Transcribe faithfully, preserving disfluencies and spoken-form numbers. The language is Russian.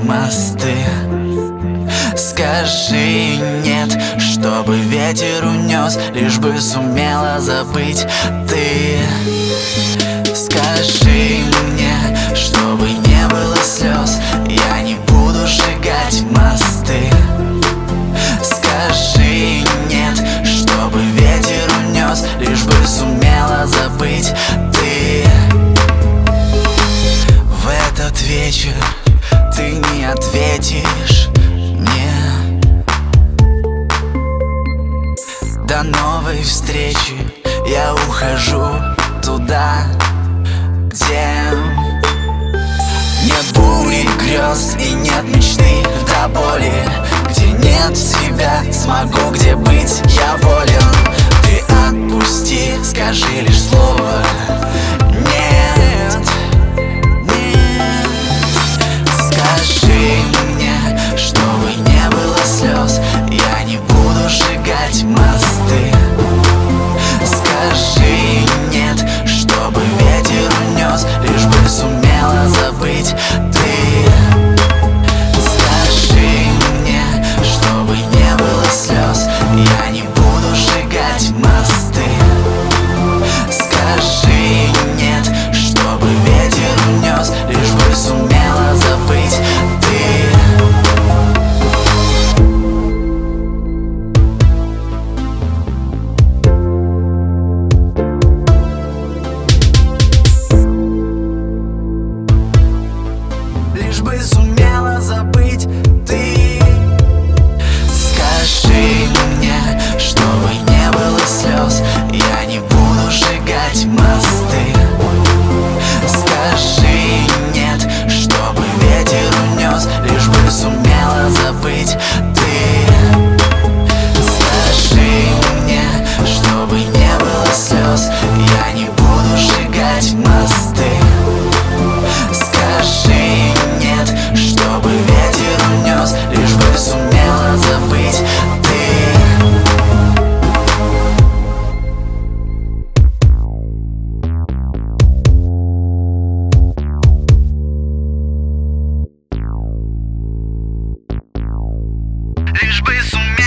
мосты. Скажи нет, чтобы ветер унес, лишь бы сумела забыть ты. Скажи мне, чтобы не было слез, я не буду сжигать мосты. Скажи нет, чтобы ветер унес, лишь бы сумела забыть ты. В этот вечер ты не ответишь мне. До новой встречи я ухожу туда, где нет бури грез и нет мечты до боли, где нет тебя, смогу где быть я волен. Ты отпусти, скажи лишь слово нет, нет. Скажи мне, чтобы не было слез, я не буду сжигать мосты. Скажи нет, чтобы ветер унес, лишь бы сумела забыть ты. Скажи мне, чтобы не было слез, я не буду сжигать мосты. Скажи нет, чтобы ветер унес, лишь бы сумела забыть ты. Лишь бы сумела забыть ты. Скажи мне, чтобы не было слез, я не буду сжигать мосты. Скажи нет, чтобы ветер унес, лишь бы сумела забыть ты. Скажи мне, чтобы не было слез, я не буду сжигать мосты. Скажи нет, чтобы ветер унес, лишь бы сумела забыть ты. Лишь бы сумела